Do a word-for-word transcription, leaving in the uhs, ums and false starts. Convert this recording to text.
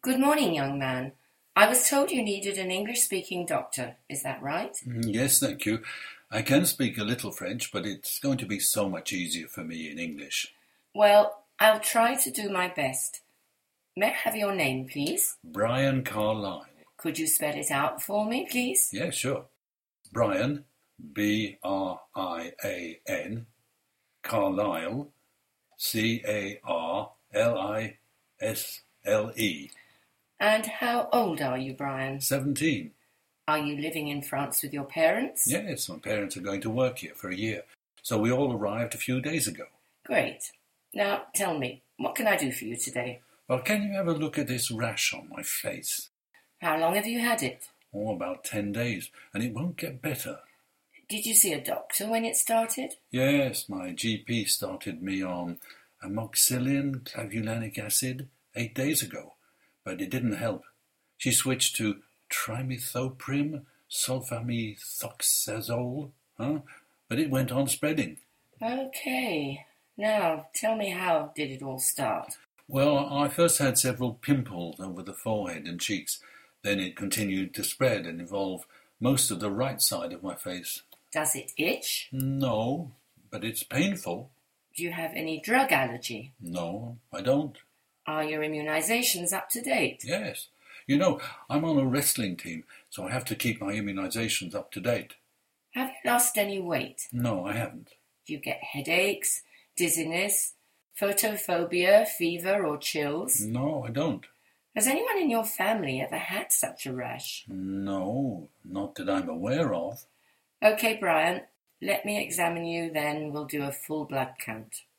Good morning, young man. I was told you needed an English-speaking doctor. Is that right? Mm, Yes, thank you. I can speak a little French, but it's going to be so much easier for me in English. Well, I'll try to do my best. May I have your name, please? Brian Carlyle. Could you spell it out for me, please? Yeah, sure. Brian, B R I A N, Carlyle, C A R L I S L E. And how old are you, Brian? Seventeen. Are you living in France with your parents? Yes, my parents are going to work here for a year, so we all arrived a few days ago. Great. Now, tell me, what can I do for you today? Well, can you have a look at this rash on my face? How long have you had it? Oh, about ten days, and it won't get better. Did you see a doctor when it started? Yes, my G P started me on amoxicillin clavulanic acid eight days ago, but it didn't help. She switched to trimethoprim sulfamethoxazole, huh? But it went on spreading. Okay. Now, tell me, how did it all start? Well, I first had several pimples over the forehead and cheeks. Then it continued to spread and involve most of the right side of my face. Does it itch? No, but it's painful. Do you have any drug allergy? No, I don't. Are your immunizations up to date? Yes. You know, I'm on a wrestling team, so I have to keep my immunizations up to date. Have you lost any weight? No, I haven't. Do you get headaches, dizziness, photophobia, fever, or chills? No, I don't. Has anyone in your family ever had such a rash? No, not that I'm aware of. Okay, Brian, let me examine you, then we'll do a full blood count.